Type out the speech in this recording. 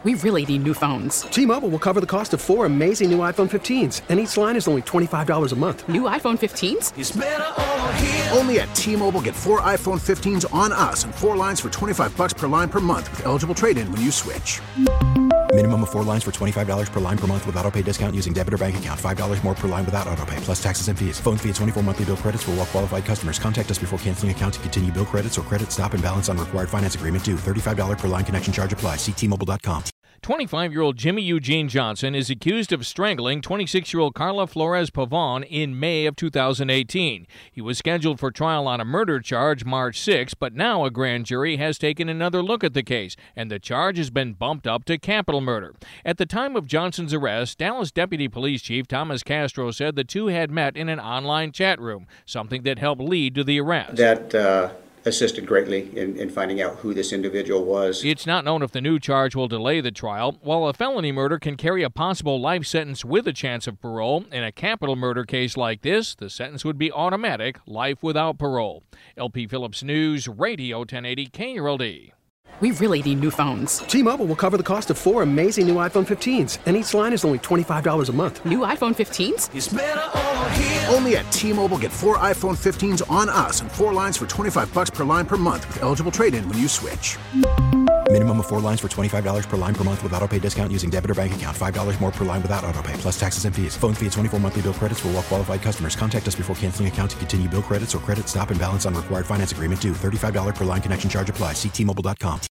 We really need new phones. T-Mobile will cover the cost of 4 amazing new iPhone 15s, and each line is only $25 a month. New iPhone 15s? It's better over here. Only at T-Mobile, get 4 iPhone 15s on us and 4 lines for $25 per line per month with eligible trade-in when you switch. Minimum of 4 lines for $25 per line per month with autopay discount using debit or bank account. $5 more per line without autopay, plus taxes and fees. Phone fee at 24 monthly bill credits for well-qualified customers. Contact us before canceling account to continue bill credits or credit stop and balance on required finance agreement due. $35 per line connection charge applies. See T-Mobile.com. 25-year-old Jimmy Eugene Johnson is accused of strangling 26-year-old Carla Flores Pavon in May of 2018. He was scheduled for trial on a murder charge March 6, but now a grand jury has taken another look at the case, and the charge has been bumped up to capital murder. At the time of Johnson's arrest, Dallas Deputy Police Chief Thomas Castro said the two had met in an online chat room, something that helped lead to the arrest. That assisted greatly in finding out who this individual was. It's not known if the new charge will delay the trial. While a felony murder can carry a possible life sentence with a chance of parole, in a capital murder case like this, the sentence would be automatic, life without parole. LP Phillips News, Radio 1080 KRLD. We really need new phones. T-Mobile will cover the cost of 4 amazing new iPhone 15s, and each line is only $25 a month. New iPhone 15s? It's better over here. Only at T-Mobile, get 4 iPhone 15s on us and 4 lines for $25 per line per month with eligible trade-in when you switch. Minimum of 4 lines for $25 per line per month with autopay discount using debit or bank account. $5 more per line without autopay, plus taxes and fees. Phone fee at 24 monthly bill credits for well-qualified customers. Contact us before canceling account to continue bill credits or credit stop and balance on required finance agreement due. $35 per line connection charge applies. See T-Mobile.com.